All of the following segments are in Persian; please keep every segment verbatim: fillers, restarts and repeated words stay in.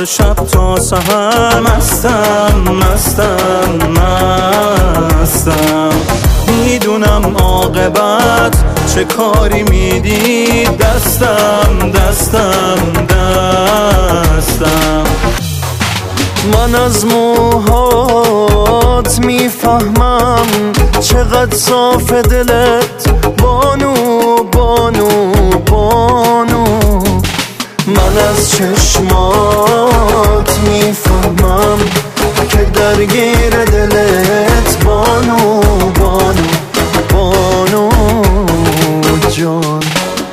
شب تا سحر مستم مستم مستم. میدونم عاقبت چه کاری میدی، دستم دستم دستم. من از موهات میفهمم چقدر صاف دلت بانو بانو بانو. من از چشمات میفهمم که درگیر دلت بانو بانو بانو جان.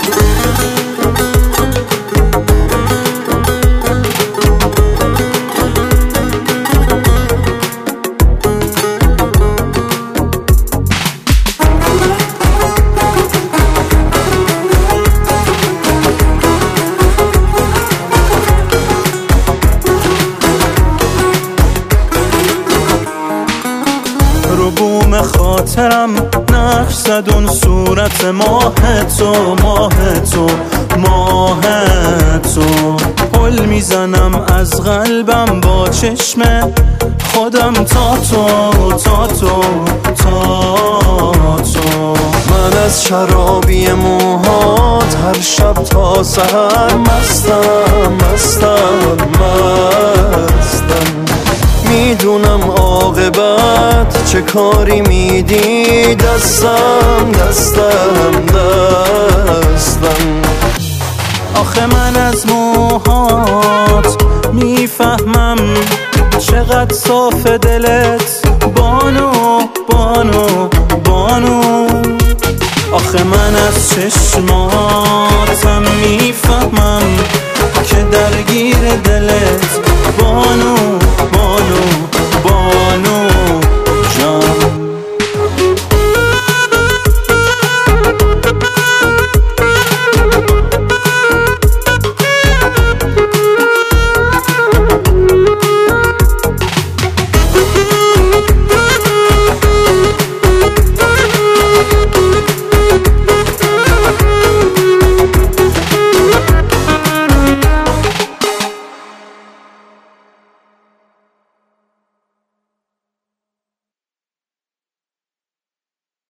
رو بوم خاطرم نقش زد اون صورت ماه تو ماه تو ماه تو. پل میزنم از قلبم با چشم خودم تا تو تا تو تا تو. من از شرابی موهات هر شب تا سحر مستم مستم مستم. میدونم عاقبت چه کاری میدی، دستم دستم دستم. آخه من از موهات میفهمم چقدر صاف دلت بانو بانو بانو. آخه من از چشماتم میفهمم که درگیر دلت بانو